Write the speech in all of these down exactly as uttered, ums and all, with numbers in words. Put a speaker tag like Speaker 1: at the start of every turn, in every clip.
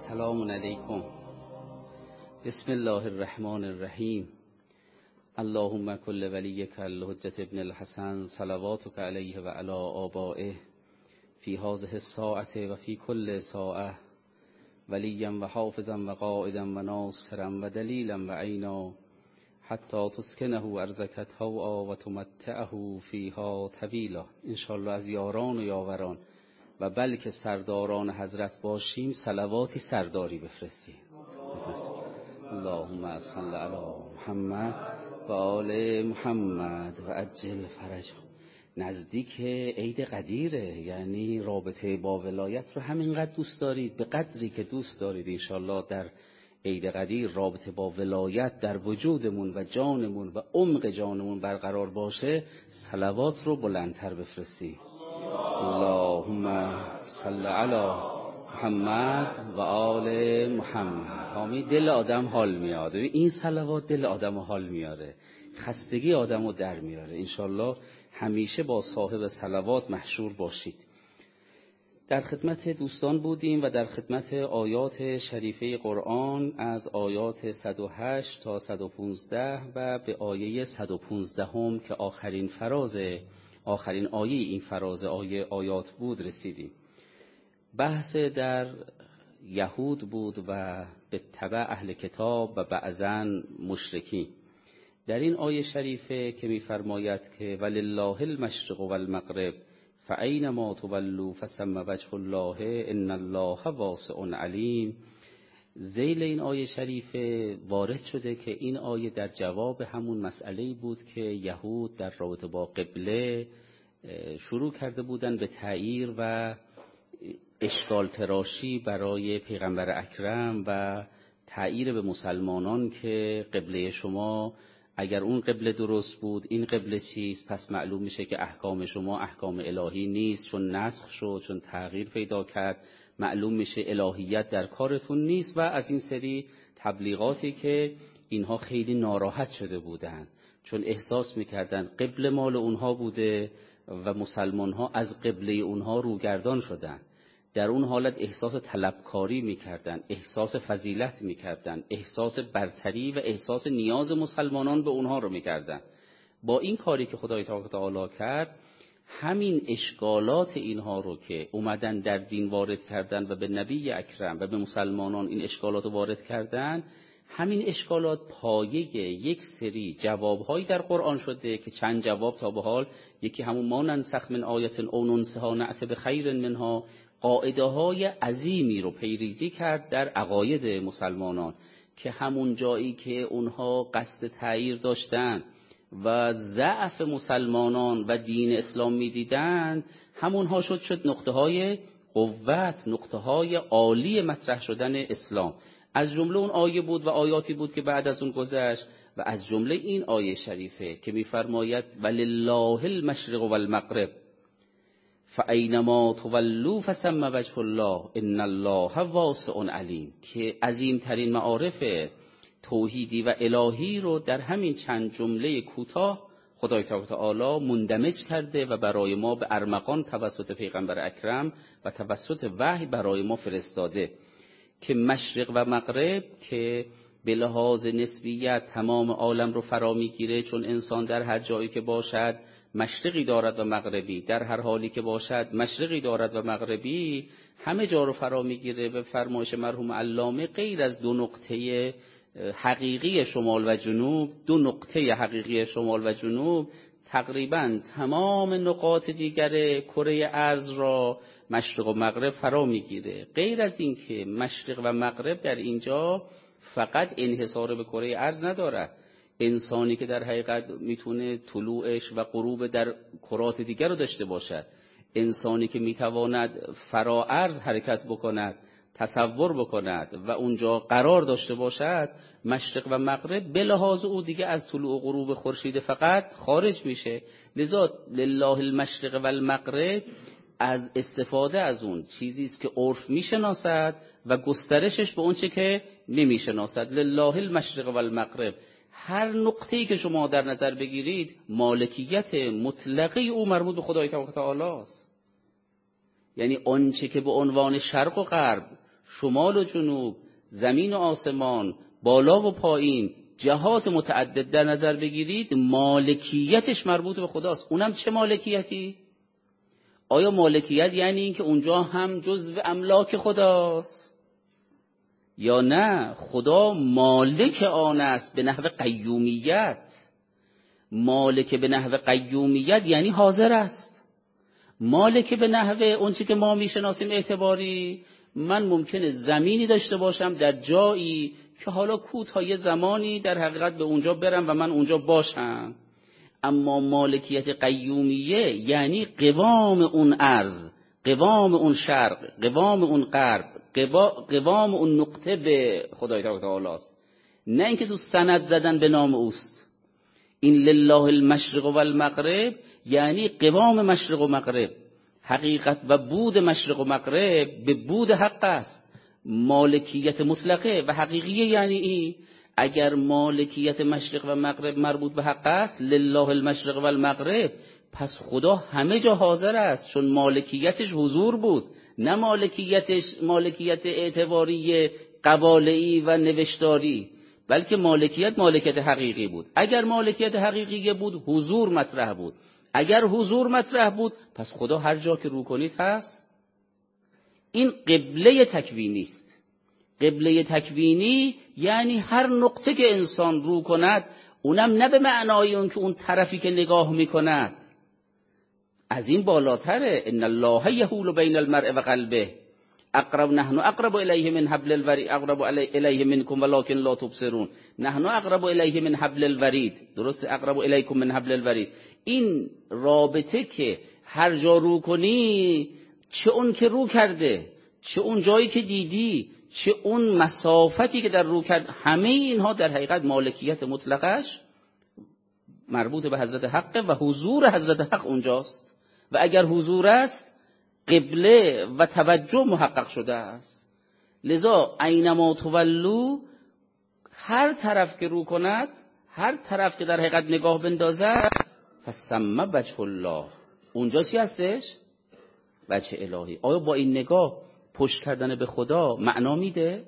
Speaker 1: سلام علیکم. بسم الله الرحمن الرحیم. اللهم کل ولیک الحجة ابن الحسن صلواتک علیه و علی آبائه فی هذه الساعة و فی کل ساعة ولیا و حافظا و قائدا و ناصرا و دلیلا و عینا حتی تسکنه ارضک طوعا و تمتعه فیها طویلا. انشاءالله از یاران و یاوران و بلکه سرداران حضرت باشیم صلواتی سرداری بفرستیم. اللهم صل علی محمد و آل محمد و عجل فرجه. نزدیک عید قدیره، یعنی رابطه با ولایت رو همینقدر دوست دارید به قدری که دوست دارید انشاءالله در عید قدیر رابطه با ولایت در وجودمون و جانمون و عمق جانمون برقرار باشه، صلوات رو بلندتر بفرستیم. اللهم صل علی محمد و آل محمد. همین دل آدم حال میاد. این صلوات دل آدم حال میاره، خستگی آدم رو در میاره. انشالله همیشه با صاحب صلوات محشور باشید. در خدمت دوستان بودیم و در خدمت آیات شریفه قرآن از آیات صد و هشت تا صد و پانزده و به آیه صد و پانزده هم که آخرین فراز آخرین آیه این فراز آیه آیات بود رسیدیم. بحث در یهود بود و به تبع اهل کتاب و بعضاً مشرکین. در این آیه شریفه که می‌فرماید که ولله المشرق والمغرب فاینما تولوا فثم وجه الله ان الله واسع علیم، ذیل این آیه شریفه وارد شده که این آیه در جواب همون مسئله‌ای بود که یهود در رابطه با قبله شروع کرده بودن به تعییر و اشکال تراشی برای پیغمبر اکرم و تعییر به مسلمانان که قبله شما اگر اون قبله درست بود این قبله چیست، پس معلوم میشه که احکام شما احکام الهی نیست، چون نسخ شد، چون تغییر پیدا کرد معلوم میشه الهیت در کارتون نیست و از این سری تبلیغاتی که اینها خیلی ناراحت شده بودن چون احساس میکردن قبله مال اونها بوده و مسلمان ها از قبله اونها روگردان شدن. در اون حالت احساس طلبکاری میکردن، احساس فضیلت میکردن، احساس برتری و احساس نیاز مسلمانان به اونها رو میکردن. با این کاری که خدای تعالی کرد، همین اشکالات اینها رو که اومدن در دین وارد کردن و به نبی اکرم و به مسلمانان این اشکالات رو وارد کردن، همین اشکالات پایه یک سری جوابهایی در قرآن شده که چند جواب تا به حال، یکی همون ما ننسخ من آیت او ننسها نأت بخیر منها، قاعده های عظیمی رو پیریزی کرد در عقاید مسلمانان که همون جایی که اونها قصد تغییر داشتن و ضعف مسلمانان و دین اسلام می‌دیدند، همونها شد شد نقطه های قوت، نقطه های عالی مطرح شدن اسلام. از جمله اون آیه بود و آیاتی بود که بعد از اون گذشت و از جمله این آیه شریفه که می‌فرماید ولله المشرق والمغرب فاینما تولوا فثم وجه الله ان الله واسع علیم، که عظیمترین معارف توحیدی و الهی رو در همین چند جمله کوتاه خدای تعالی مندمج کرده و برای ما به ارمغان توسط پیغمبر اکرم و توسط وحی برای ما فرستاده که مشرق و مغرب که به لحاظ نسبیت تمام عالم رو فرا میگیره، چون انسان در هر جایی که باشد مشرقی دارد و مغربی، در هر حالی که باشد مشرقی دارد و مغربی، همه جا رو فرا میگیره. به فرمایش مرحوم علامه غیر از دو نقطه حقیقی شمال و جنوب، دو نقطه حقیقی شمال و جنوب، تقریبا تمام نقاط دیگر کره ارض را مشرق و مغرب فرا میگیره. غیر از این که مشرق و مغرب در اینجا فقط انحصار به کره ارض ندارد، انسانی که در حقیقت میتونه طلوعش و غروب در کرات دیگر رو داشته باشد، انسانی که میتواند فرا ارض حرکت بکند، تصور بکند و اونجا قرار داشته باشد، مشرق و مغرب به لحاظ او دیگه از طلوع و غروب خورشید فقط خارج میشه. لذا لله المشرق و المغرب از استفاده از اون چیزی است که عرف میشناسد و گسترشش به اون چه که نمیشناسد. لله المشرق و المغرب، هر نقطه‌ای که شما در نظر بگیرید مالکیت مطلقه او مربوط به خدای تعالی است. یعنی آنچه که به عنوان شرق و غرب شمال و جنوب، زمین و آسمان، بالا و پایین، جهات متعدد در نظر بگیرید، مالکیتش مربوط به خداست. اونم چه مالکیتی؟ آیا مالکیت یعنی این که اونجا هم جزو املاک خداست؟ یا نه، خدا مالک آن است به نحو قیومیت. مالک به نحو قیومیت یعنی حاضر است. مالک به نحو اون چی که ما میشناسیم اعتباری، من ممکنه زمینی داشته باشم در جایی که حالا کوتاه یه زمانی در حقیقت به اونجا برم و من اونجا باشم. اما مالکیت قیومیه یعنی قوام اون ارض، قوام اون شرق، قوام اون غرب، قوام اون نقطه به خدای تعالی است. نه اینکه تو سند زدن به نام اوست. این لله المشرق و المغرب یعنی قوام مشرق و مغرب، حقیقت و بود مشرق و مغرب به بود حق است. مالکیت مطلقه و حقیقیه یعنی این. اگر مالکیت مشرق و مغرب مربوط به حق است، لله المشرق و المغرب، پس خدا همه جا حاضر است، چون مالکیتش حضور بود، نه مالکیتش مالکیت اعتباری قباله‌ای و نوشتاری، بلکه مالکیت مالکیت حقیقی بود. اگر مالکیت حقیقی بود، حضور مطرح بود. اگر حضور مطرح بود، پس خدا هر جا که رو کنید هست. این قبله تکوینی است. قبله تکوینی یعنی هر نقطه که انسان رو کند، اونم نه به معنای اون که اون طرفی که نگاه میکند، از این بالاتره. ان الله یحول بین المرء و قلبه اقرب نحن اقرب الیه من حبل الورید اقرب الیه منکم ولکن لا تبصرون. نحن اقرب الیه من حبل الورید، درست، اقرب الیکم من حبل الورید. این رابطه که هر جا رو کنی، چه اون که رو کرده، چه اون جایی که دیدی، چه اون مسافتی که در رو کرد، همه اینها در حقیقت مالکیت مطلقش مربوط به حضرت حق و حضور حضرت حق اونجاست. و اگر حضور است، قبله و توجه محقق شده است. لذا اینما تولو، هر طرف که رو کند، هر طرف که در حقیقت نگاه بندازد، فثم وجه الله، اونجا چی هستش؟ وجه الهی. آیا با این نگاه پشت کردن به خدا معنا میده؟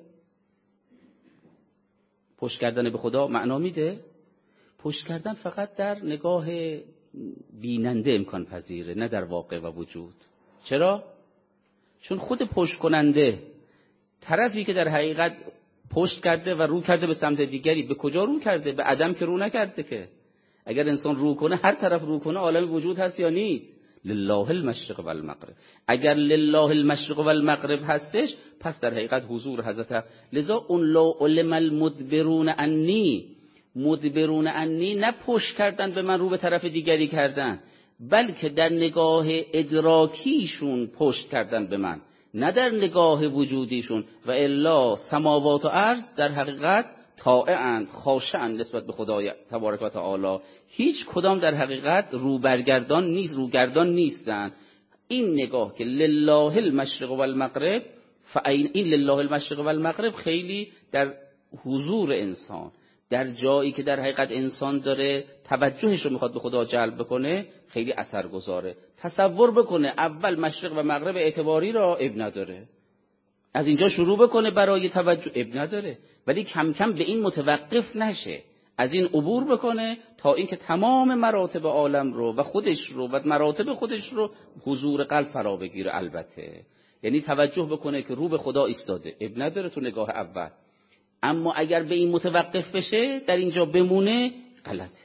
Speaker 1: پشت کردن به خدا معنا میده؟ پشت کردن فقط در نگاه بیننده امکان پذیره، نه در واقع و وجود. چرا؟ چون خود پشت کننده، طرفی که در حقیقت پشت کرده و رو کرده به سمت دیگری، به کجا رو کرده؟ به عدم که رو نکرده که. اگر انسان رو کنه، هر طرف رو کنه، عالم وجود هست یا نیست؟ لله المشرق و المغرب. اگر لله المشرق و المغرب هستش، پس در حقیقت حضور حضرت. لذا اون لو علم المدبرون انی، مدبرون انی نه پشت کردن به من، رو به طرف دیگری کردن، بلکه در نگاه ادراکیشون پشت کردن به من، نه در نگاه وجودیشون. و الا سماوات و ارض در حقیقت طائعند، خاشعند نسبت به خدای تبارک و تعالی. هیچ کدام در حقیقت روبرگردان نیست، روگردان نیستن. این نگاه که لله المشرق و المغرب، فاین این لله المشرق و المغرب خیلی در حضور انسان، در جایی که در حقیقت انسان داره توجهش رو میخواد به خدا جلب بکنه، خیلی اثرگذاره. تصور بکنه اول مشرق و مغرب اعتباری را اب نداره، از اینجا شروع بکنه برای توجه، اب نداره، ولی کم کم به این متوقف نشه، از این عبور بکنه تا اینکه تمام مراتب عالم رو و خودش رو و مراتب خودش رو حضور قلب فرا بگیره. البته یعنی توجه بکنه که رو به خدا ایستاده، اب نداره تو نگاه اول. اما اگر به این متوقف بشه، در اینجا بمونه، غلطه.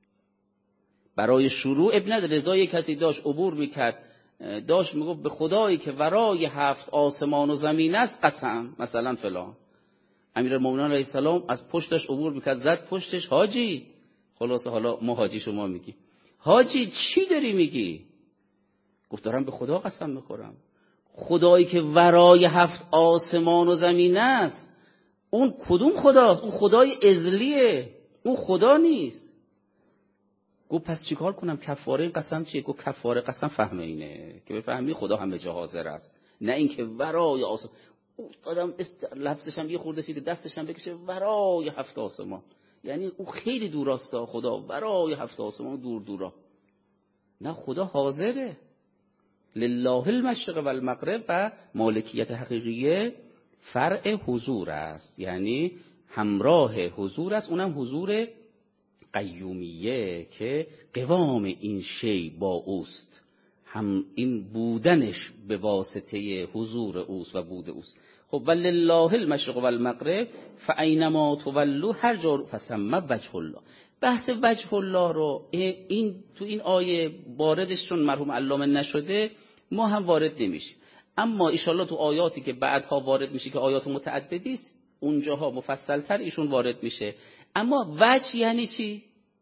Speaker 1: برای شروع اب نداره. رضای کسی داشت عبور میکرد، داشت میگفت به خدایی که ورای هفت آسمان و زمین است قسم، مثلا فلان. امیرالمومنین علیه السلام از پشتش عبور میکرد، زد پشتش، حاجی، خلاصه حالا ما حاجی شما میگی، حاجی چی داری میگی؟ گفت دارم به خدا قسم میخورم، خدایی که ورای هفت آسمان و زمین است. اون کدوم خداست؟ اون خدای ازلیه، اون خدا نیست. گفت پس چیکار کنم؟ کفاره این قسم چیه؟ گفت کفاره قسم فهم اینه که بفهمی خدا همه جا حاضر است، نه اینکه ورای آسمان. آدم لفظش هم یه خورده سیده، دستش هم بکشه ورای هفت آسمان، یعنی او خیلی دوراسته خدا، ورای هفت آسمان دور دورا. نه، خدا حاضره. لله المشرق و المغرب و مالکیت حقیقیه. فرع حضور است، یعنی همراه حضور است، اونم حضور قیومیه که قوام این شی با اوست، هم این بودنش به واسطه حضور اوست و بود اوست. خب ولله المشرق والمغرب فاینما تولوا هر جا فثم وجه الله. بحث وجه الله رو این تو این آیه واردش چون مرحوم علامه نشده ما هم وارد نمیشیم، اما ایشالله تو آیاتی که بعدها وارد میشه که آیات متعددی است اونجاها مفصل‌تر ایشون وارد میشه. اما وجه یعنی چی؟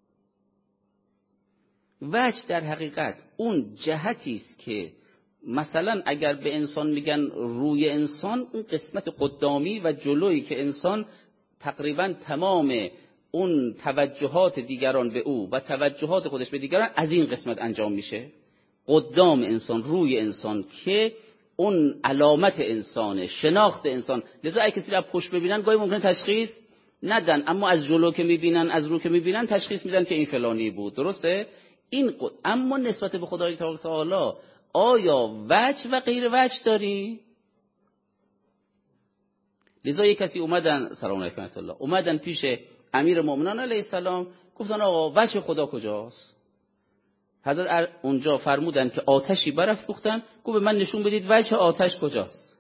Speaker 1: وجه در حقیقت اون جهتی است که مثلا اگر به انسان میگن روی انسان، اون قسمت قدامی و جلویی که انسان تقریبا تمام اون توجهات دیگران به او و توجهات خودش به دیگران از این قسمت انجام میشه. قدام انسان، روی انسان که اون علامت انسانه، شناخت انسان. لذا اگه کسی رو پشت ببینن گاهی ممکنه تشخیص ندن، اما از جلو که میبینن، از رو که میبینن تشخیص میدن که این فلانی بود. درسته؟ این قد... اما نسبت به خدای تعالی آیا وجه و غیر وجه داری؟ لذا یک کسی اومدن سلام علیکم و الله اومدن پیش امیر مومنان علیه السلام، گفتن آقا وجه خدا کجاست؟ حضرت اونجا فرمودن که آتشی برافروختن، گفت من نشون بدید وجه آتش کجاست.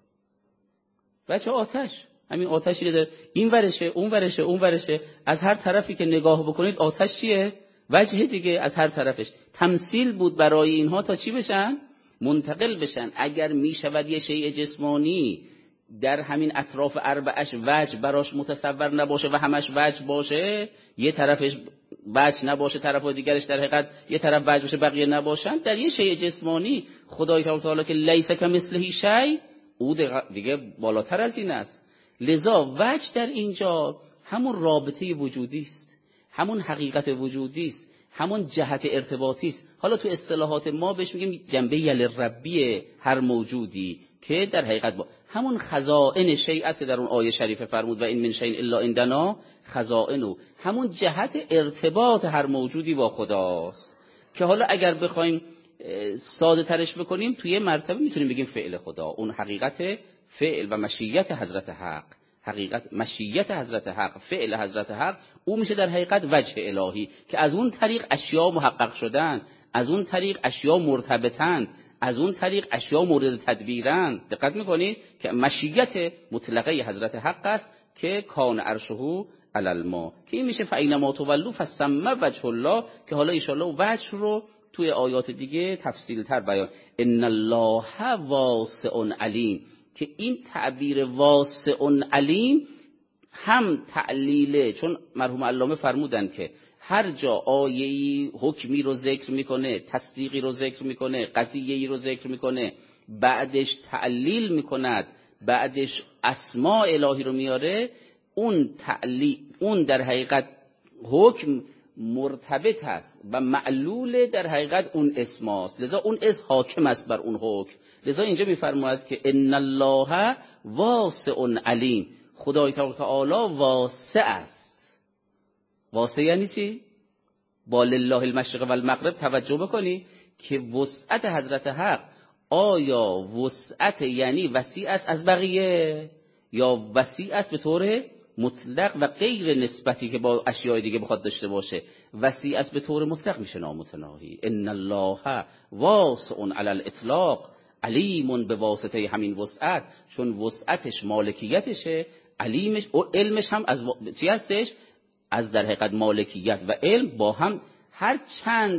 Speaker 1: وجه آتش همین آتشی که این ورشه اون ورشه اون ورشه، از هر طرفی که نگاه بکنید آتش چیه؟ وجه دیگه، از هر طرفش. تمثیل بود برای اینها تا چی بشن؟ منتقل بشن. اگر میشود یه شیء جسمانی در همین اطراف اربعش وجه براش متصور نباشه و همش وجه باشه، یه طرفش وجه نباشه طرف دیگرش در حقیقت یه طرف وجه باشه بقیه نباشن، در یه شیء جسمانی خدای تعالی که لیس کمثله شیء، او دیگه بالاتر از این است. لذا وجه در اینجا همون رابطه وجودی است، همون حقیقت وجودی است، همون جهت ارتباطی است. حالا تو اصطلاحات ما بهش میگیم جنبه یلربی هر موجودی که در حقیقت با همون خزائن شیء است در اون آیه شریفه فرمود و این من شیء الا عندنا خزائنه، همون جهت ارتباط هر موجودی با خداست که حالا اگر بخوایم ساده ترش بکنیم توی مرتبه میتونیم بگیم فعل خدا، اون حقیقت فعل و مشیت حضرت حق، حقیقت مشیت حضرت حق، فعل حضرت حق، او میشه در حقیقت وجه الهی که از اون طریق اشیا محقق شدن، از اون طریق اشیا مرتبطن، از اون طریق اشیا مورد تدبیرن. دقت میکنید که مشیت مطلقه حضرت حق است که کان عرشه علی الماء، که این میشه فاینما تولوا فثم وجه الله، که حالا ان شاءالله وجه رو توی آیات دیگه تفصیل تر بیان. ان الله واسع علیم، که این تعبیر واسع علیم هم تعلیله، چون مرحوم علامه فرمودن که هر جا آیه‌ای حکمی رو ذکر میکنه، تصدیقی رو ذکر میکنه، قضیه‌ای رو ذکر میکنه، بعدش تعلیل میکند، بعدش اسماء الهی رو میاره، اون تعلیل اون در حقیقت حکم مرتبط است و معلول در حقیقت اون اسم است، لذا اون اسم حاکم است بر اون حکم. لذا اینجا میفرماید که ان الله واسع علیم، خدای تعالی واسع است. واسع یعنی چی؟ با لله المشرق و المغرب توجه بکنی که وسعت حضرت حق آیا وسعت یعنی وسیع است از بقیه یا وسیع است به طور مطلق و غیر نسبتی که با اشیاء دیگه بخواد داشته باشه؟ وسیع است به طور مطلق میشه نامتناهی. ان الله واسع علی الاطلاق علیم، به واسطه همین وسعت، چون وسعتش مالکیتشه، علیمش و علمش هم از چی هستش؟ از در حقیقت مالکیت و علم با هم هر چند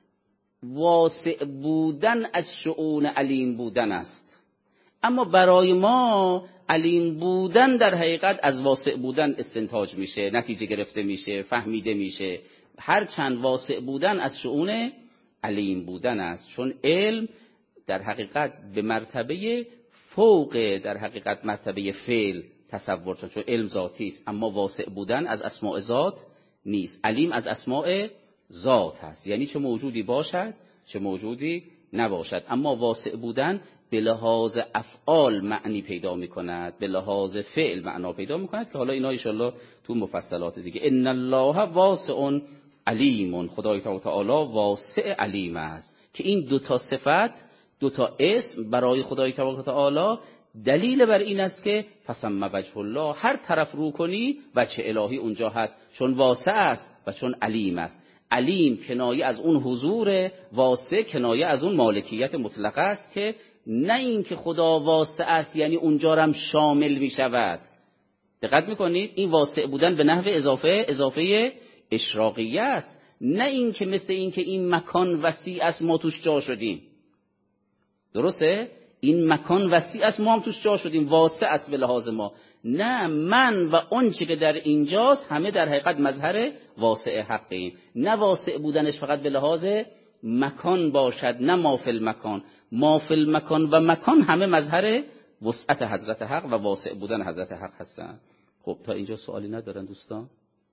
Speaker 1: واسع بودن از شؤون علیم بودن است، اما برای ما علیم بودن در حقیقت از واسع بودن استنتاج میشه، نتیجه گرفته میشه، فهمیده میشه. هر چند واسع بودن از شؤون علیم بودن است، چون علم در حقیقت به مرتبه فوق در حقیقت مرتبه فعل تصور شد، چون علم ذاتی است، اما واسع بودن از اسماء ذات نیست. علیم از اسماء ذات هست، یعنی چه موجودی باشد چه موجودی نباشد، اما واسع بودن به لحاظ افعال معنی پیدا می کند، به لحاظ فعل معنا پیدا می کند، که حالا اینا ان شاءالله تو مفصلات دیگه. ان الله واسع علیم، خدای تعالی واسع علیم است، که این دو تا صفت، دو تا اسم برای خدای تعالی دلیل بر این است که فثم وجه الله، هر طرف رو کنی وجه الهی اونجا هست، چون واسع است و چون علیم است. علیم کنایه از اون حضور، واسع کنایه از اون مالکیت مطلقه است که نه این که خدا واسع است یعنی اونجا هم شامل می شود. دقت میکنید؟ این واسع بودن به نحو اضافه اضافه اشراقیه است، نه این که مثل این که این مکان وسیع است ما توش جا شدیم. درسته؟ این مکان وسیع است ما هم توش جا شدیم، واسع است به لحاظ ما. نه، من و اون چی که در اینجاست همه در حقیقت مظهر واسع حقیم. نه واسع بودنش فقط به لحاظ مکان باشد، نه ما فی المکان. ما فی المکان و مکان همه مظهر وسعت حضرت حق و واسع بودن حضرت حق هستند. خب تا اینجا سوالی ندارن دوستان؟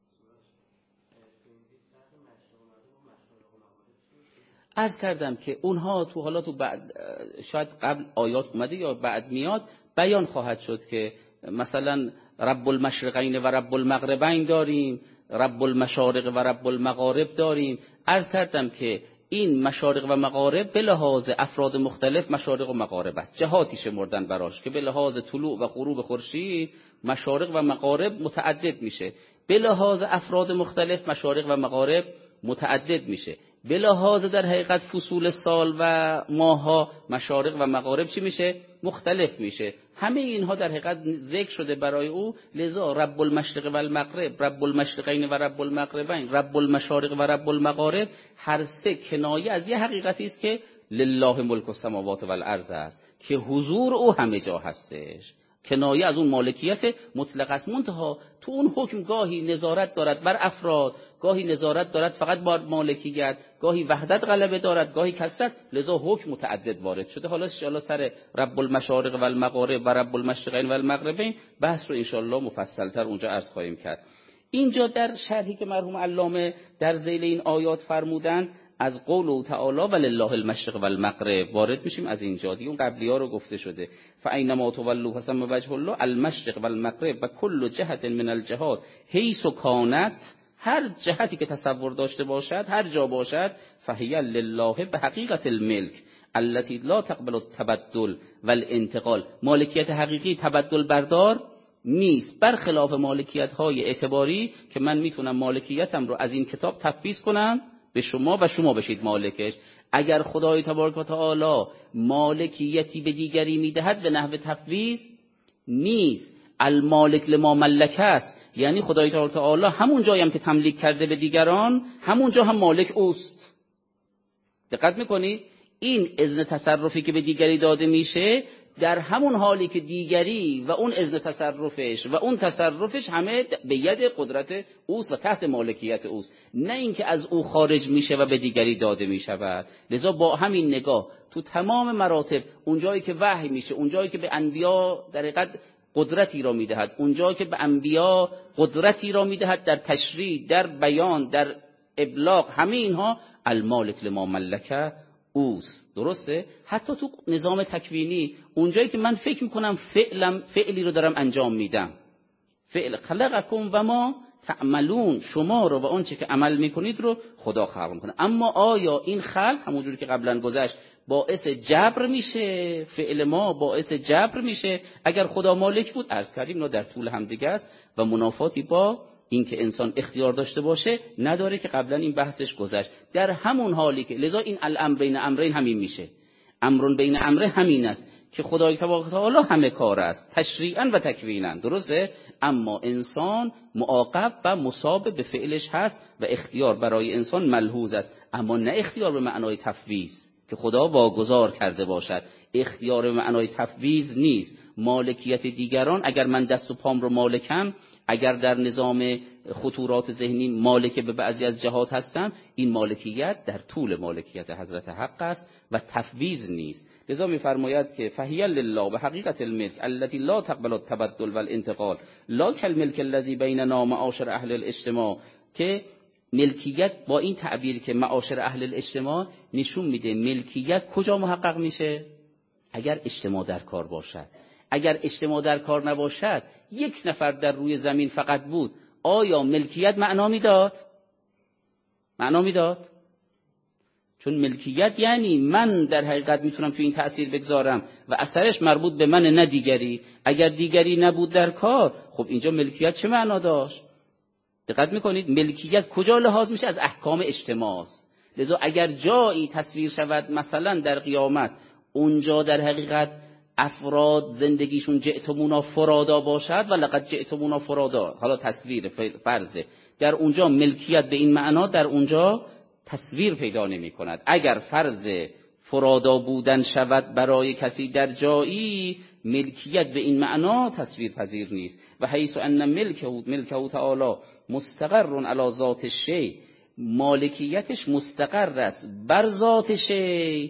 Speaker 1: عرض کردم که اونها تو حالا تو بعد شاید قبل آیات اومده یا بعد میاد بیان خواهد شد که مثلا رب المشرقین و رب المغربین داریم، رب المشارق و رب المغارب داریم. عرض کردم که این مشارق و مغارب به لحاظ افراد مختلف مشارق و مغارب است، جهاتی شمردن براش که به لحاظ طلوع و غروب خورشید مشارق و مغارب متعدد میشه، به لحاظ افراد مختلف مشارق و مغارب متعدد میشه، به لحاظ در حقیقت فصول سال و ماه‌ها مشارق و مغارب چی میشه؟ مختلف میشه. همه اینها در حقیقت ذکر شده برای او، لذا رب المشرق و المغرب، رب المشرقین و رب المغربین، رب المشارق و رب المغارب، هر سه کنایه از یه حقیقتی است که لله ملک السماوات و الارض است، که حضور او همه جا هستش. کنایه از اون مالکیت مطلق است. منتها تو اون حکم گاهی نظارت دارد بر افراد، گاهی نظارت دارد فقط بر مالکیت، گاهی وحدت غلبه دارد، گاهی کثرت، لذا حکم متعدد وارد شده. حالا ان شاءالله سر رب المشارق و المغارب و رب المشرقین و المغربین بحث رو ان شاءالله مفصل‌تر اونجا عرض خواهیم کرد. اینجا در شرحی که مرحوم علامه در ذیل این آیات فرمودند از قول تعالی ولله المشرق و المغرب وارد میشیم. از اینجا دیگه اون قبلی‌ها رو گفته شده فاینما تولوا فثم وجه الله المشرق و المغرب و کل جهت من الجهات حیث کانت، هر جهتی که تصور داشته باشد، هر جا باشد، فهی لله به حقیقت الملک التي لا تقبل التبدل والانتقال. مالکیت حقیقی تبدل بردار نیست، برخلاف مالکیت های اعتباری که من میتونم مالکیتم رو از این کتاب تفویض کنم به شما و شما بشید مالکش. اگر خدای تبارک و تعالی مالکیتی به دیگری میدهد به نحو تفویض نیست. المالک لما ملک است، یعنی خدای تبارک و تعالی همون جایی هم که تملیک کرده به دیگران همون جا هم مالک اوست. دقت میکنید؟ این اذن تصرفی که به دیگری داده میشه در همون حالی که دیگری و اون اذن تصرفش و اون تصرفش همه به ید قدرت اوست و تحت مالکیت اوست، نه اینکه از او خارج میشه و به دیگری داده میشود. لذا با همین نگاه تو تمام مراتب، اونجایی که وحی میشه، اونجایی که به انبیا در حقیقت قدرتی را میدهد، اونجایی که به انبیا قدرتی را میدهد در تشریع، در بیان، در ابلاغ، همه اینها المالک لما ملکه اوست. درسته؟ حتی تو نظام تکوینی اونجایی که من فکر میکنم فعلم فعلی رو دارم انجام میدم، فعل خلقکم و ما تعملون، شما رو و اون چی که عمل میکنید رو خدا خلق میکنه. اما آیا این خلق همونجوری که قبلا گذشت باعث جبر میشه؟ فعل ما باعث جبر میشه؟ اگر خدا مالک بود عرض کردیم اینا در طول هم دیگه است و منافاتی با این که انسان اختیار داشته باشه نداره که قبلا این بحثش گذشت. در همون حالی که لذا این الامر بین امرین همین میشه، امرون بین امره همین است که خدای تبارک و تعالی همه کار است تشریعا و تکوینا. درسته؟ اما انسان معاقب و مصاب به فعلش هست و اختیار برای انسان ملحوظ است، اما نه اختیار به معنای تفویض که خدا واگذار کرده باشد. اختیار به معنای تفویض نیست. مالکیت دیگران، اگر من دست و پام رو مالکم، اگر در نظام خطورات ذهنی مالک به بعضی از جهات هستم، این مالکیت در طول مالکیت حضرت حق است و تفویض نیست. لذا می‌فرماید که فهی لله به حقیقت الملک التي لا تقبل التبدل والانتقال لا كالملك الذي بيننا معاشر اهل الاجتماع، که ملکیت با این تعبیر که معاشر اهل الاجتماع نشون میده ملکیت کجا محقق میشه؟ اگر اجتماع در کار باشد. اگر اجتماع در کار نباشد، یک نفر در روی زمین فقط بود، آیا ملکیت معنا میداد؟ معنا میداد؟ چون ملکیت یعنی من در حقیقت میتونم تو این تأثیر بگذارم و اثرش مربوط به من نه دیگری. اگر دیگری نبود در کار، خب اینجا ملکیت چه معنا داشت؟ دقت میکنید ملکیت کجا لحاظ میشه؟ از احکام اجتماع. لذا اگر جایی تصویر شود مثلا در قیامت اونجا در حقیقت افراد زندگیشون جئتمونا فرادا باشد و لقد جئتمونا فرادا، حالا تصویر فرضه، در اونجا ملکیت به این معنا در اونجا تصویر پیدا نمی کند. اگر فرض فرادا بودن شود برای کسی در جایی، ملکیت به این معنا تصویر پذیر نیست. و حیث ان ملکه ملکه تعالی مستقر علی ذات الشیء، مالکیتش مستقر است بر ذات شیء.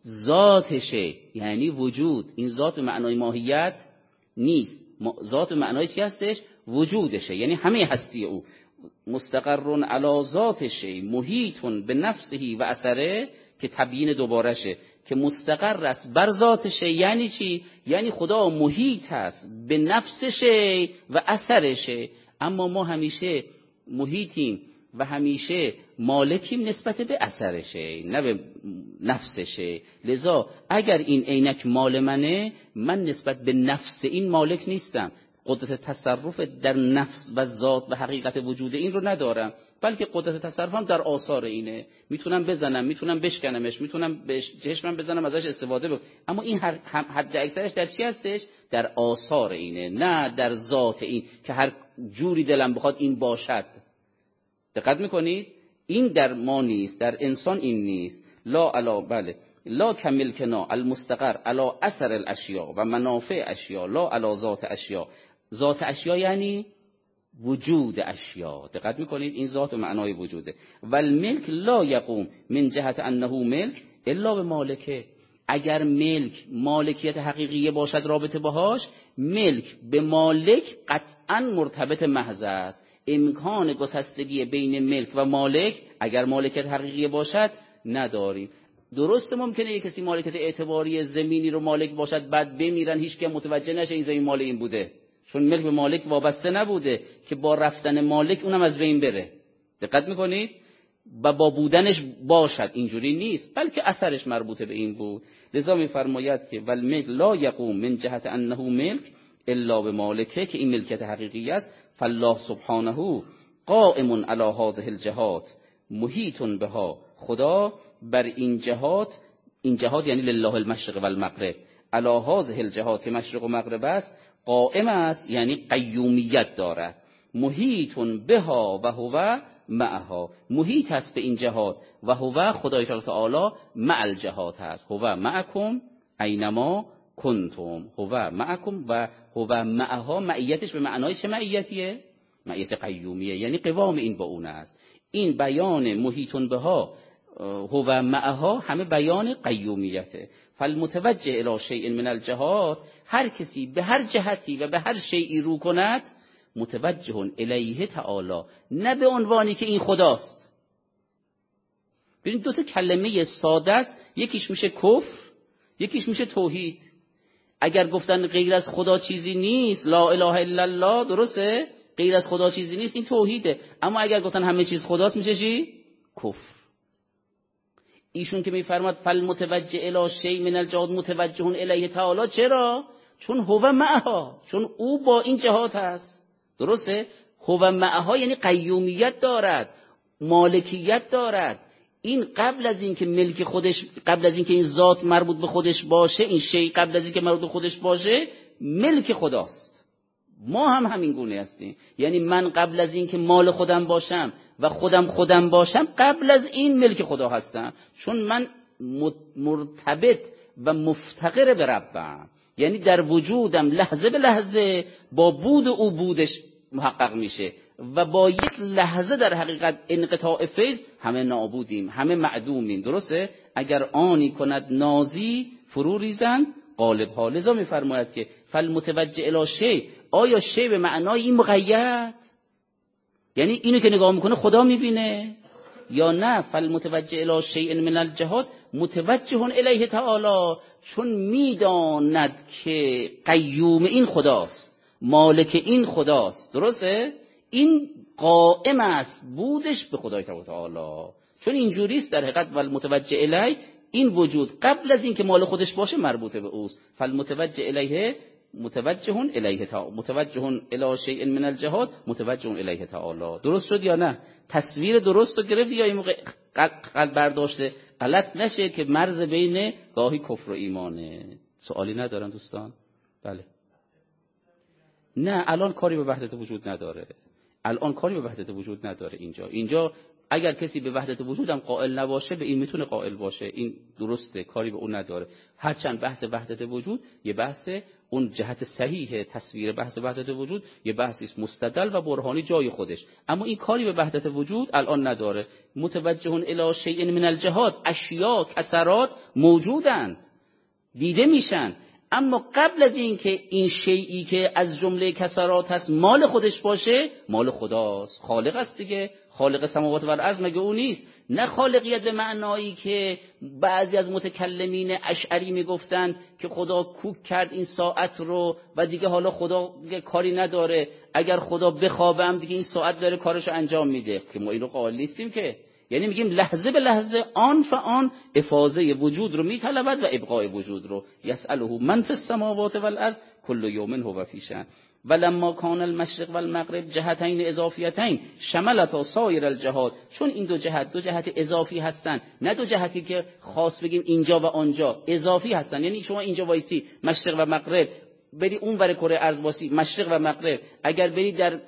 Speaker 1: ذات شیء یعنی وجود، این ذات به معنای ماهیت نیست، ذات به معنای چی هستش؟ وجودشه، یعنی همه هستی او. مستقر علی ذات شیء محیط به نفسه و اثره، که تبیین دوبارشه که مستقر است بر ذات شیء یعنی چی؟ یعنی خدا محیط است به نفس شیء و اثر شیء. اما ما همیشه محیطیم و همیشه مالکیم نسبت به اثر شیء نه به نفس شیء. لذا اگر این عینک مال منه، من نسبت به نفس این مالک نیستم، قدرت تصرف در نفس و ذات و حقیقت وجود این رو ندارم، بلکه قدرت تصرفم در آثار اینه. میتونم بزنم، میتونم بشکنمش، میتونم بهش چشمم بزنم ازش استفاده بکنم، اما این حد اکثرش در چی هستش؟ در آثار اینه، نه در ذات این که هر جوری دلم بخواد این باشد. دقت میکنید؟ این در ما نیست، در انسان این نیست. لا علا بله لا کملکنا المستقر علا اثر الاشیاء و منافع اشیاء، لا علا ذات اشیاء. ذات اشیاء یعنی وجود اشیاء. دقت میکنید؟ این ذات و معنای وجوده. و الملک لا یقوم من جهت انه ملک الا به مالکه. اگر ملک مالکیت حقیقیه باشد رابطه باهاش، ملک به مالک قطعا مرتبط محض است. امکان گسستگی بین ملک و مالک اگر مالکیت حقیقیه باشد نداریم. درسته ممکنه یک کسی مالکیت اعتباری زمینی رو مالک باشد، بعد بمیرن هیچ که متوجه نشه این زمین مال این بوده، چون ملک به مالک وابسته نبوده که با رفتن مالک اونم از بین بره. دقت میکنید؟ و با بودنش باشد، اینجوری نیست، بلکه اثرش مربوطه به این بود. لذا میفرماید که والملک لا یقوم من جهت انه ملک الا به مالکه، که این ملکیت حقیقی است. فالله سبحانه قائم علی هذه الجهات محیط بها، خدا بر این جهات، این جهات یعنی لله المشرق و المغرب، علی هذه الجهات که مشرق و مغرب است، قائم است یعنی قیومیت دارد. محیط بها و هو معها، محیط است به این جهات و هو خدای تعالی مع الجهات است. هو معکم اینما کنتم، هو معکم و هو معها. معیتش به معنای چه معیتیه؟ معیت قیومیه، یعنی قوام این با اون است. این بیان محیطون بها هو معها همه بیان قیومیته. فالمتوجه الی شیء من الجهات، هر کسی به هر جهتی و به هر شیئی رو کند، متوجه الیه تعالی، نه به عنوانی که این خداست. ببین دو تا کلمه ساده است، یکیش میشه کفر، یکیش میشه توحید. اگر گفتن غیر از خدا چیزی نیست، لا اله الا الله، درسته؟ غیر از خدا چیزی نیست، این توحیده. اما اگر گفتن همه چیز خداست، میشه چی؟ کفر. ایشون که میفرماد فالمتوجه الی شیء من الجهات متوجه الیه تعالی، چرا؟ چون هو معها، چون او با این جهات هست. درسته؟ هو معها یعنی قیومیت دارد، مالکیت دارد. این قبل از این که ملک خودش، قبل از این که این ذات مربوط به خودش باشه، این شیء قبل از این که مربوط به خودش باشه ملک خداست. ما هم همین گونه هستیم، یعنی من قبل از این که مال خودم باشم و خودم خودم باشم، قبل از این ملک خدا هستم، چون من مرتبط و مفتقر به ربم، یعنی در وجودم لحظه به لحظه با بود او بودش محقق میشه و با یک لحظه در حقیقت انقطاع فیض همه نابودیم، همه معدومیم. درسته؟ اگر آنی کند نازی فرو ریزن غالب ها. لذا میفرماید که فالمتوجه الی شیء، آیا شیء به معنای این مقید، یعنی اینو که نگاه میکنه خدا میبینه، یا نه فالمتوجه الی شیء من الجهات متوجه الیه تعالی، چون میداند که قیوم این خداست، مالک این خداست. درسته؟ این قائم است بودش به خدای تعالی، چون اینجوری است در حقیقت والمتوجه الیه، این وجود قبل از اینکه مال خودش باشه مربوط به اوست. فالمتوجه الیه متوجه الیه تعالی، متوجه الی شیء من الجهات متوجه الیه تعالی. درست شد یا نه؟ تصویر درست رو گرفت یا این موقع قلب برداشته غلط نشه که مرز بین گاهی کفر و ایمانه. سوالی ندارن دوستان؟ بله. نه الان کاری به وحدت وجود نداره. الان کاری به وحدت وجود نداره. اینجا اینجا اگر کسی به وحدت وجود هم قائل نباشه به این میتونه قائل باشه، این درسته، کاری به اون نداره. هرچند بحث وحدت وجود یه بحث اون جهت صحیح تصویر بحث وحدت وجود یه بحثی است مستدل و برهانی جای خودش، اما این کاری به وحدت وجود الان نداره. متوجه الی شیء من الجهات، اشیا کسرات موجودن دیده میشن، اما قبل از این که این شیئی که از جمله کسرات هست مال خودش باشه، مال خداست، خالق است دیگه. خالق سماوات و الارض مگه اون نیست؟ نه خالقیت به معنایی که بعضی از متکلمین اشعری میگفتند که خدا کوک کرد این ساعت رو و دیگه حالا خدا دیگه کاری نداره، اگر خدا بخوابه هم دیگه این ساعت داره کارشو انجام میده، که ما اینو قائل نیستیم که. یعنی میگیم لحظه به لحظه آن فآن افاضه وجود رو میطلبد و ابقاء وجود رو. یسأله من فی السماوات والارض کل یوم هو فی شأن. ولما کان المشرق والمغرب جهتین اضافیتین شملتا سایر الجهات، چون این دو جهت دو جهت اضافی هستن، نه دو جهتی که خاص بگیم اینجا و آنجا، اضافی هستن. یعنی شما اینجا وایسی مشرق و مغرب، بری اون ور کره ارض باسی مشرق و مغرب، اگر بری در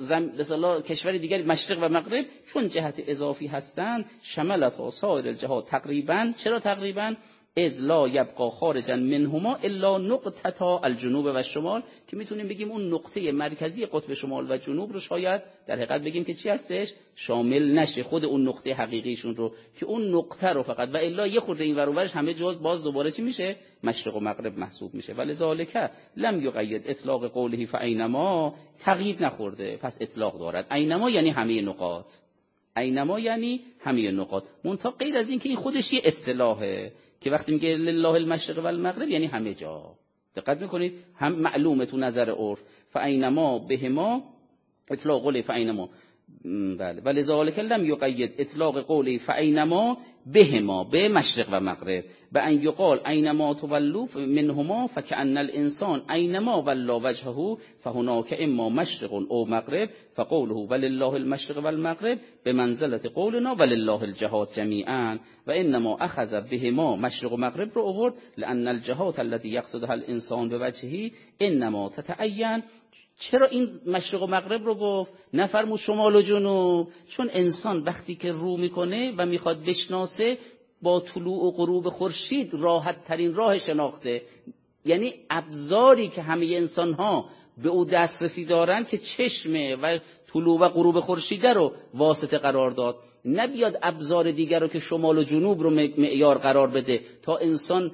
Speaker 1: مثلا کشور دیگری مشرق و مغرب، چون جهت اضافی هستن شملتا سایر الجهات تقریبا. چرا تقریبا؟ اذ لا یبقى خارجا منهما الا نقطتا الجنوب و الشمال، که میتونیم بگیم اون نقطه مرکزی قطب شمال و جنوب رو شاید در حقیقت بگیم که چی هستش؟ شامل نشه خود اون نقطه حقیقیشون رو، که اون نقطه رو فقط، و الا یه خورده این ور اون ورش همه جز باز دوباره چی میشه؟ مشرق و مغرب محسوب میشه. ولذالک لم یقید اطلاق قوله فاینما، تقیید نخورده پس اطلاق دارد. اینما یعنی همه نقاط، اینما یعنی همه نقاط، منتها غیر از این که این خودش یه اصطلاحه که وقتی میگه لله المشرق و المغرب یعنی همه جا. دقت میکنید؟ هم معلومه تو نظر عرف فاینما بهما اطلاق قوله فاینما، بله. ولذالک لم یقید اطلاق قوله فاینما بهما به مشرق و مغرب به ان یقال اینما تولوا منهما فکأن الانسان اینما ولا وجهه فهناک اما مشرق او مغرب فقوله ولله المشرق والمغرب بمنزله قولنا ولله الجهات جمیعا. و انما اخذ بهما مشرق و مغرب رو آورد لان الجهات التي يقصدها الانسان بوجهه انما تتعین. چرا این مشرق و مغرب رو گفت؟ نفرمود شمال و جنوب؟ چون انسان وقتی که رو میکنه و میخواد بشناسه با طلوع و غروب خورشید راحت ترین راه شناخته. یعنی ابزاری که همه انسان ها به او دسترسی دارن که چشمه و طلوع و غروب خورشید رو واسطه قرار داد، نبیاد ابزار دیگر رو که شمال و جنوب رو معیار قرار بده تا انسان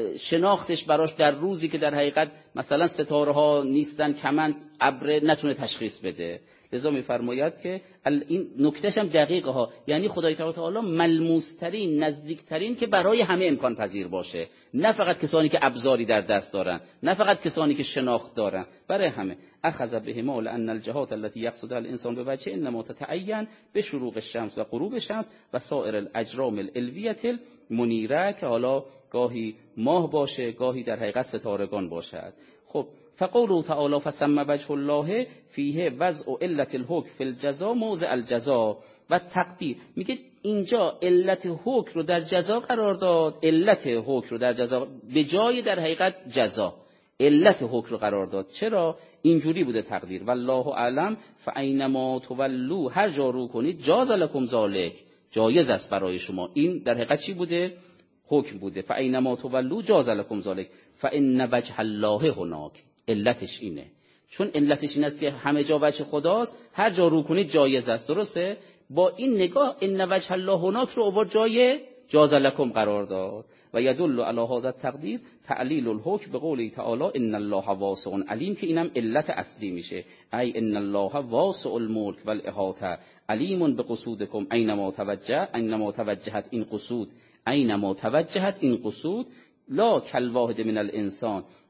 Speaker 1: شناختش براش در روزی که در حقیقت مثلا ستاره ها نیستن، کمند، ابر، نتونه تشخیص بده. لذا میفرماید که این نکتهش هم دقیقه ها، یعنی خدای تعالی ملموس ترین، نزدیک ترین که برای همه امکان پذیر باشه، نه فقط کسانی که ابزاری در دست دارن، نه فقط کسانی که شناخت دارن، برای همه. اخذ بهما لان الجهات التي يقصدها الانسان بوجه انما تتعین بشروق الشمس و غروب الشمس و سایر الاجرام الالویه المنیره، که حالا گاهی ماه باشه گاهی در حقیقت ستارگان باشد. خب فقوله تعالی فسمى وجه الله فیه وضع علت الحکم فی الجزا موضع الجزا و تقدیر. میگه اینجا علت حکم رو در جزا قرار داد، علت حکم رو در جزا به جای در حقیقت جزا علت حکم رو قرار داد. چرا؟ اینجوری بوده تقدیر. والله اعلم فاینما تولوا، هر جا رو کنید جاز لکم ذالک، جایز است برای شما. این در حقیقت چی بوده؟ حکم بوده. فاینما تولوا جاز لکم ذالک فان وجه الله هناک. علتش اینه، چون علتش این است که همه جا وجه خداست، هر جا رو کنید جایز است. درسته؟ با این نگاه ان وجه الله هناک رو آورد جای جاز لکم قرار داد. و یدل علی هذا التقدیر تعلیل الحکم به قوله تعالی ان الله واسع علیم، که اینم علت اصلی میشه. ای ان الله واسع الملک والاحاطه علیم بقصودکم اینما توجه اینما توجهت این قصود اینما توجهت این قصود لا کالواحد من الانسان.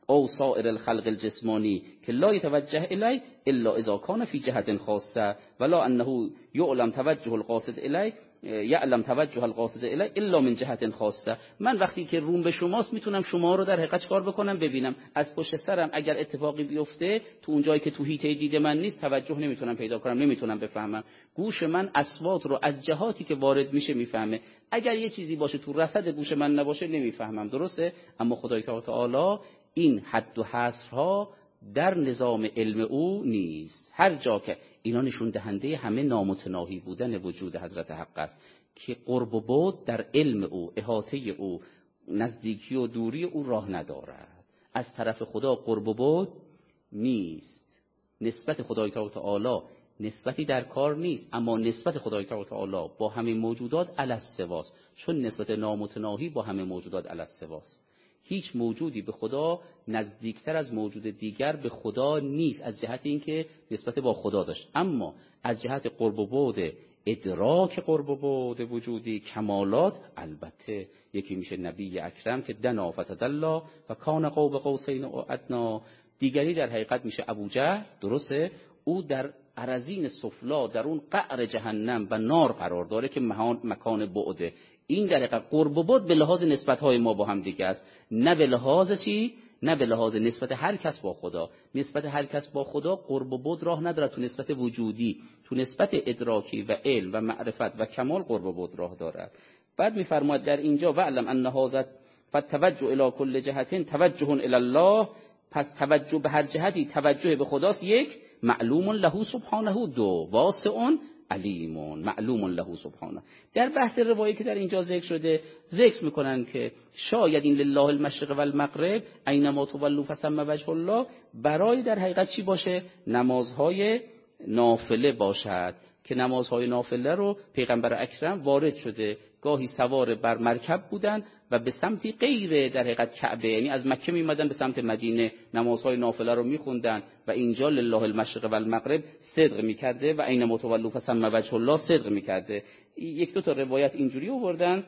Speaker 1: او سائر الخلق الجسمانی که لا يتوجه الی الا اذا كان في جهت خاصه ولا انه يعلم توجه القاصد الی یعلم توجه القاصد الی الا من جهت خاصه. من وقتی که روم به شماست میتونم شما رو در حقیقت چیکار بکنم؟ ببینم. از پشت سرم اگر اتفاقی بیفته تو اون جایی که تو حیطه دید من نیست توجه نمیتونم پیدا کنم، نمیتونم بفهمم. گوش من اصوات رو از جهاتی که وارد میشه میفهمه. اگر یه چیزی باشه تو رصد گوش من نباشه نمیفهمم. درسته؟ اما خدای تعالی این حد و حصرها در نظام علم او نیست. هر جا که اینا نشون دهنده همه نامتناهی بودن وجود حضرت حق است که قرب و بعد در علم او، احاطه او، نزدیکی و دوری او راه ندارد. از طرف خدا قرب و بعد نیست. نسبت خدای تعالی نسبتی در کار نیست، اما نسبت خدای تعالی با همه موجودات علی السواست، چون نسبت نامتناهی با همه موجودات علی السواست. هیچ موجودی به خدا نزدیکتر از موجود دیگر به خدا نیست از جهت اینکه نسبت با خدا داشت، اما از جهت قرب و بعد ادراک قرب و بعد وجودی کمالات البته یکی میشه نبی اکرم که دنا فتدلا و کان قاب قوسین و ادنا، دیگری در حقیقت میشه ابوجهل. درسته؟ او در ارزین سفلا در اون قعر جهنم و نار قرار داره که مکان بعده. این در حقیقت قرب و بعد به لحاظ نسبت‌های ما با هم دیگه است، نه به لحاظ چی؟ نه به لحاظ نسبت هر کس با خدا. نسبت هر کس با خدا قرب و بعد راه نداره. تو نسبت وجودی، تو نسبت ادراکی و علم و معرفت و کمال قرب و بعد راه دارد. بعد می‌فرماید در اینجا واعلم ان هذا فتوجه الی کل جهت توجه الی الله، پس توجه به هر جهتی توجه به خداست. یک، معلوم له سبحانه. دو، واسع علیمون معلوم له سبحانه. در بحث روایی که در اینجا ذکر شده ذکر میکنن که شاید این لله المشرق و المغرب اینما تولوا فثم وجه الله برای در حقیقت چی باشه؟ نمازهای نافله باشد که نمازهای نافله رو پیغمبر اکرم وارد شده، گاهی سوار بر مرکب بودن و به سمتی غیر در حقیقت کعبه، یعنی از مکه میمدن به سمت مدینه نمازهای نافله رو میخوندن و اینجا لله المشرق و المغرب صدق میکرده و اینما تولوا فثم وجه الله صدق میکرده. یک دو تا روایت اینجوری آوردن.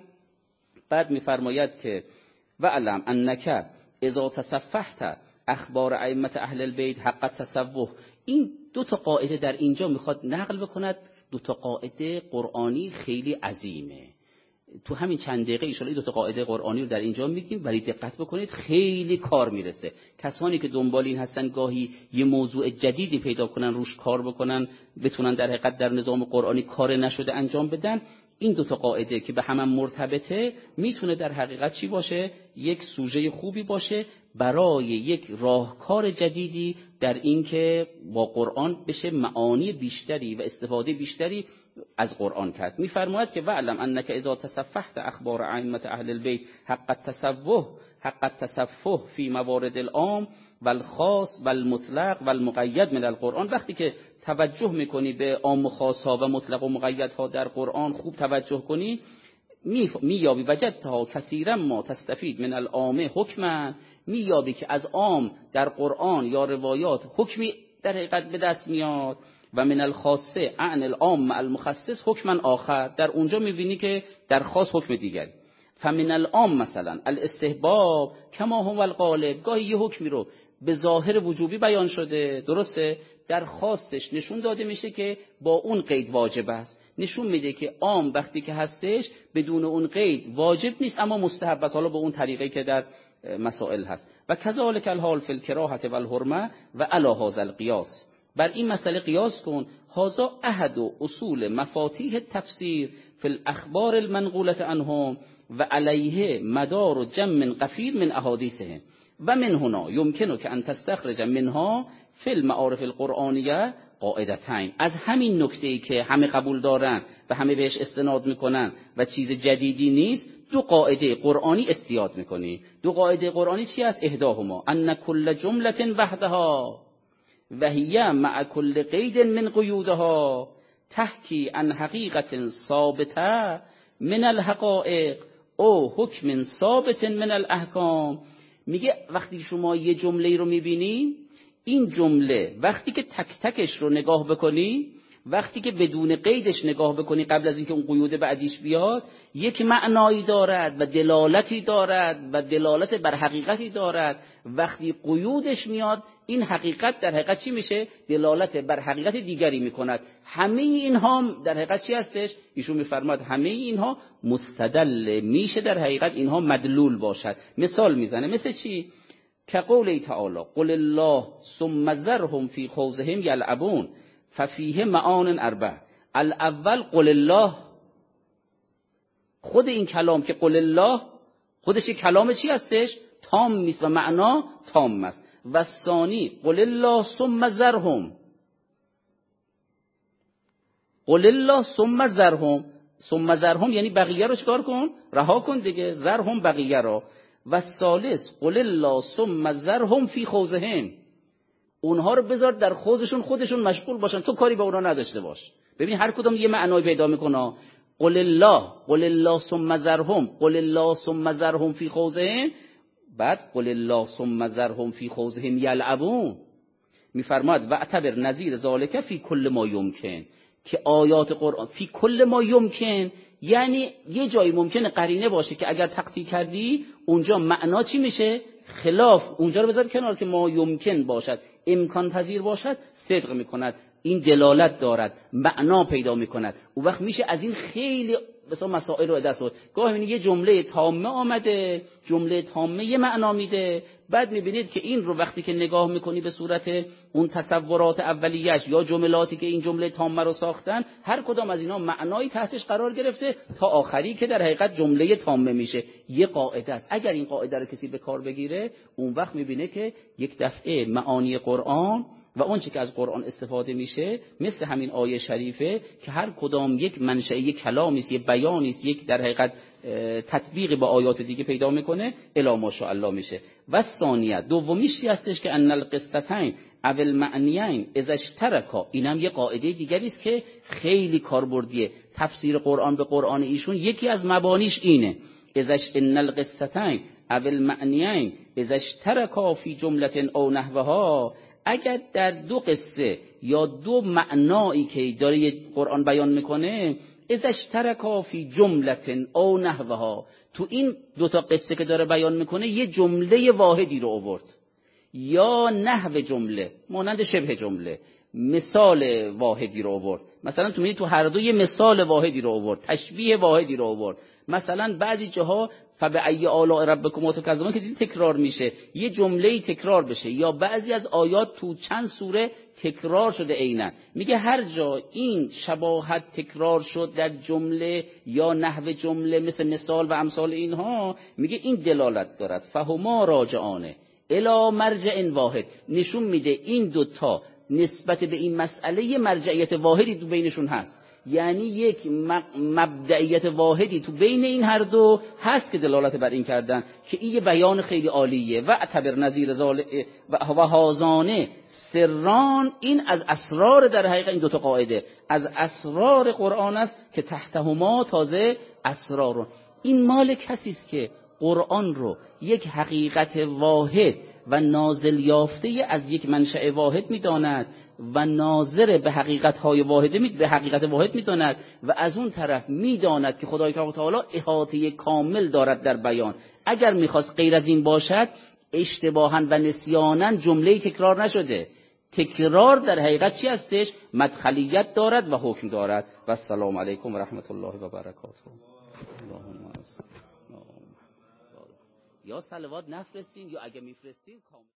Speaker 1: بعد میفرماید که وعلم انک اذا تصفحت اخبار ائمه اهل البیت حق التصوف. این دو تا قاعده در اینجا میخواد نقل بکند، دو تا قاعده قرآنی خیلی عظیمه. تو همین چند دقیقه ان شاءالله دو تا قاعده قرآنی رو در اینجا میگیم، ولی دقت بکنید خیلی کار میرسه. کسانی که دنبال این هستن گاهی یه موضوع جدیدی پیدا کنن روش کار بکنن، بتونن در حقیقت در نظام قرآنی کار نشده انجام بدن، این دو تا قاعده که به هم مرتبطه میتونه در حقیقت چی باشه؟ یک سوژه خوبی باشه برای یک راهکار جدیدی در این که با قرآن بشه معانی بیشتری و استفاده بیشتری از قرآن کرد. میفرماید که وعلم انک اذا تصفحت اخبار ائمه اهل البیت حق التصفح حق التصفح فی موارد العام والخاص والمطلق والمقید من القرآن. وقتی که توجه میکنی به عام و خاص ها و مطلق و مقید ها در قرآن خوب توجه کنی، میابی وجدتها کثیرا ما تستفید من العام حکما، میابی که از عام در قرآن یا روایات حکمی در حقیقت به دست میاد و من الخاصه عن العام مع المخصص حکما آخر، در اونجا میبینی که در خاص حکم دیگری. فمن العام مثلا الاستحباب کما هو الغالب، گاهی یه حکمی رو به ظاهر وجوبی بیان شده، درسته، در خاصش نشون داده میشه که با اون قید واجب است. نشون میده که عام وقتی که هستش بدون اون قید واجب نیست اما مستحب است، حالا به اون طریقی که در مسائل هست. و کذالک الحال فی الکراهه والحرمه و علی هذا القیاس، بر این مسئله قیاس کن. هذا احد اصول مفاتیح التفسیر فی الاخبار المنقوله عنهم و علیه مدار جمع قفیر من احادیثهم و من هنا یمکنک ان تستخرج منها فی المعارف القرآنیه قاعدتین. از همین نکته‌ای که همه قبول دارن و همه بهش استناد میکنن و چیز جدیدی نیست، دو قاعده قرآنی استیاد میکنی. دو قاعده قرآنی چی است؟ احداهما ان کل جمله وحدها و هی مع کل قید من قیودها تحکی عن حقیقت ثابته من الحقائق او حکم ثابت من الاحکام. میگه وقتی شما یه جمله رو میبینی، این جمله وقتی که تک تکش رو نگاه بکنی وقتی که بدون قیدش نگاه بکنی قبل از اینکه اون قیود بعدیش بیاد، یک معنایی دارد و دلالتی دارد و دلالت بر حقیقتی دارد. وقتی قیودش میاد این حقیقت در حقیقت چی میشه؟ دلالت بر حقیقت دیگری میکند. همه اینها در حقیقت چی هستش؟ ایشون میفرماد همه اینها مستدل میشه در حقیقت اینها مدلول باشد. مثال میزنه مثل چی؟ که قوله تعالی قل الله ثم ذرهم فی خوضهم یلعبون ففیه معان اربع. الاول قل الله، خود این کلام که قل الله خودش یک کلام چی هستش؟ تام میست و معنا تام است. و ثانی قل الله ثم ذرهم، قل الله ثم ذرهم، ثم ذرهم یعنی بقیه رو چکار کن؟ رها کن دیگه، ذرهم بقیه رو. و ثالث قل الله ثم ذرهم فی خوضهم، اونها رو بذار در خوضشون خودشون مشغول باشن، تو کاری با اونها نداشته باش. ببین هر کدوم یه معنای پیدا میکنه. قل الله قل الله ثم ذرهم، قل الله ثم ذرهم فی خوضهم، بعد قل الله ثم ذرهم فی خوضهم یلعبون. میفرماد و اعتبر نظیر ذالک فی کل ما یمکن، که آیات قرآن فی کل ما یمکن یعنی یه جایی ممکنه قرینه باشه که اگر تقطیع کردی اونجا معنا چی میشه؟ خلاف. اونجا رو بذار کنار که ما یمکن باشد، امکان پذیر باشد، صدق میکند، این دلالت دارد، معنا پیدا میکند. اون وقت میشه از این خیلی مثلا مسائل رو دست آورد. گاهی میبینید یه جمله تامه آمده، جمله تامه یه معنا میده، بعد میبینید که این رو وقتی که نگاه میکنی به صورت اون تصورات اولیش یا جملاتی که این جمله تامه رو ساختن، هر کدام از اینا معنایی تحتش قرار گرفته تا آخری که در حقیقت جمله تامه میشه. یه قاعده است، اگر این قاعده رو کسی به کار بگیره اون وقت میبینه که یک دفعه معانی قرآن و اون چه که از قرآن استفاده میشه مثل همین آیه شریفه که هر کدام یک منشأ، یک کلامی است، یک بیانی است، یک در حقیقت تطبیق با آیات دیگه پیدا میکنه، الا ماشاءالله میشه. و ثانیه دومیش هستش که ان القصتین او المعنیین اذا اشترکا، اینم یه قاعده دیگری است که خیلی کاربردیه. تفسیر قرآن به قرآن ایشون یکی از مبانیش اینه، اذا ان القصتین او المعنیین اذا اشترکا فی جمله او نحوها، اگر در دو قصه یا دو معنایی که داره قرآن بیان میکنه، اذا اشترکا فی جمله او نحوها، تو این دو تا قصه که داره بیان میکنه یه جمله واحدی رو آورد یا نحو جمله مانند شبه جمله، مثال واحدی رو آورد. مثلا تو میگی تو هر دو یه مثال واحدی رو آورد، تشبیه واحدی رو آورد. مثلا بعضی جاها فبأی آلاء ربکما تکذبان که دیدی تکرار میشه، یه جمله تکرار بشه، یا بعضی از آیات تو چند سوره تکرار شده عیناً. میگه هر جا این شباهت تکرار شد در جمله یا نحو جمله مثل مثال و امثال اینها، میگه این دلالت دارد فهما راجعانه الی مرجع واحد، نشون میده این دوتا نسبت به این مسئله یه مرجعیت واحدی تو بینشون هست، یعنی یک مبدئیت واحدی تو بین این هر دو هست که دلالت بر این کردن که این یه بیان خیلی عالیه. و اعتبر نظیر ذالک و هازانه سران، این از اسرار در حقیقت این دوتا قاعده از اسرار قرآن است که تحتهما تازه اسرار. این مال کسی است که قرآن رو یک حقیقت واحد و نازل یافته از یک منشأ واحد می‌داند و ناظر به حقیقت‌های واحده می به حقیقت واحد می‌داند و از اون طرف می‌داند که خدای تعالی احاطه کامل دارد در بیان. اگر می‌خواست غیر از این باشد اشتباهاً و نسیاناً جمله تکرار نشده. تکرار در حقیقت چی هستش؟ مدخلیت دارد و حکم دارد. و السلام علیکم و رحمت الله و برکاته. یا صلوات نفرستین یا اگه میفرستین